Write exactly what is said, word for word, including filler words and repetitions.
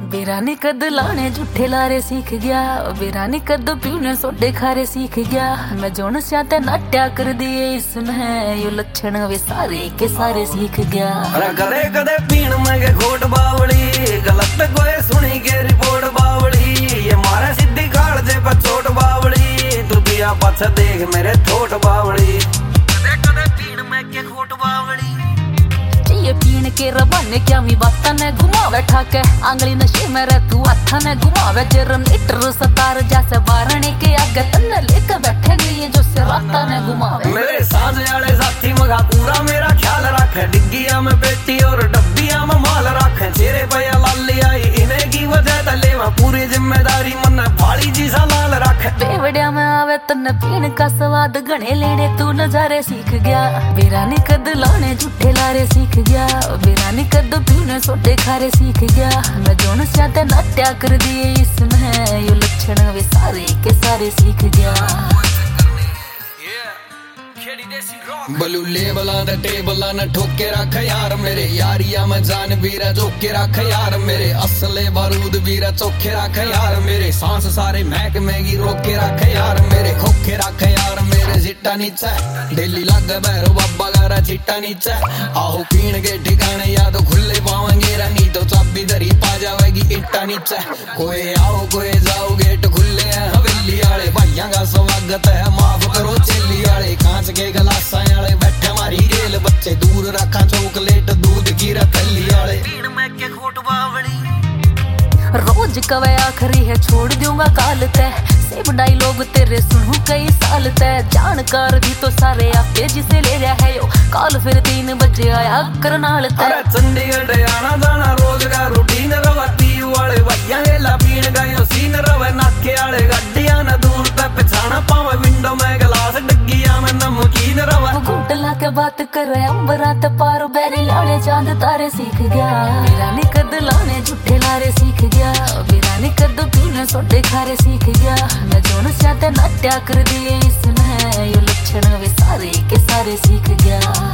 बेरानी कद लाने झूठे लारे सीख गया, बेरानी कद पीने सोडे खारे सीख गया। मैं जोन स्याते नाट्या कर दिए इसमें यो लक्षण वे सारे के सारे सीख गया। अरे कदे कदे पीण में के खोट बावड़ी, गलत कोई सुनी के रिपोर्ट बावड़ी। ये मारे सीधी खाड़ दे पर चोट बावड़ी, तू दिया पछ देख मेरे थोट बावड़ी। कदे कदे पीण में के खोट बावड़ी, ये पीण के रबाने क्या मी बाता ने घुमावे ठाके आंगली नशे में रह तू हाथा ने घुमावे। जरम लीटर सतार जैसे बारने के आगे तन्ने लेके बैठे गई जो से राता ने घुमावे। मेरे साथ वाले साथी मगा पूरा मेरा ख्याल रखे, डिग्गिया में पेटी और डब्बिया में माल रखे। चेहरे पे लाली आई इन्हें की वजह तले में पूरी जिम्मेदारी मन फाड़ी जी सा लाल रखे। बेवड़िया में आवे तन्ने पीण का स्वाद गणे लेने तू नजारे सीख गया। बेरानी कद लाने झूठे लारे सीख गया, बेरानी कद पीने सोटे खारे सीख गया। मैं जोन स्याते नाट्या कर दिए इसमें यो लक्षण वे सारे के सारे सीख गया। बलूले बला द टेबला न ठोके रख यार मेरे, यारिया में जान बीरा जोके रख यार मेरे। असले बारूद बीरा चौखे रख यार मेरे, सांस सारे महक मैगी रोके रख यार मेरे। खोखे रख यार मेरे चिट्टा नीचे, डेली लग बैरो बाबा गारा चिट्टा नीचे। आओ पीण के ठिकाने या तो खुले पावेंगे नहीं तो चाबी दरी पा जाएगी इट्टा नीचे। कोई आओ कोई जाओ गेट खुले हैं हवेली आले, भाइयों का स्वागत है माफ करो चेली आले। कांच के गलासा आले बैठे मारी रेल, बच्चे दूर रखा चॉकलेट दूध की रतली आले। पीण में के खोट बावड़ी, रोज कवे आखरी है छोड़ दूंगा काल तय, सेब डायलॉग तेरे सुनू कई साल तय। जानकार भी तो सारे आपे जिसे ले रहा है यो, काल फिर तीन बजे आया करनाल तय। अरे चंडीगढ़ आना जाना रोज का रूटीन रवती वाले भैया गेला पीण गयो सीन रवे। नाके आले गड्डियां न दूर पे पिछाना पावे, विंडो में गिलास डग्गिया में नमकीन रवे। घुटला के बात करे अंबरात पार बैरी लाड़े चांद तारे सीख गया। बेरानी कद लाने झूठे लारे सीख गया, बेरानी कद पीने सोडे खारे सीख गया। मैं जोन स्याते नाट्या कर दिए इसमें यो लक्षण वे सारे के सारे सीख गया।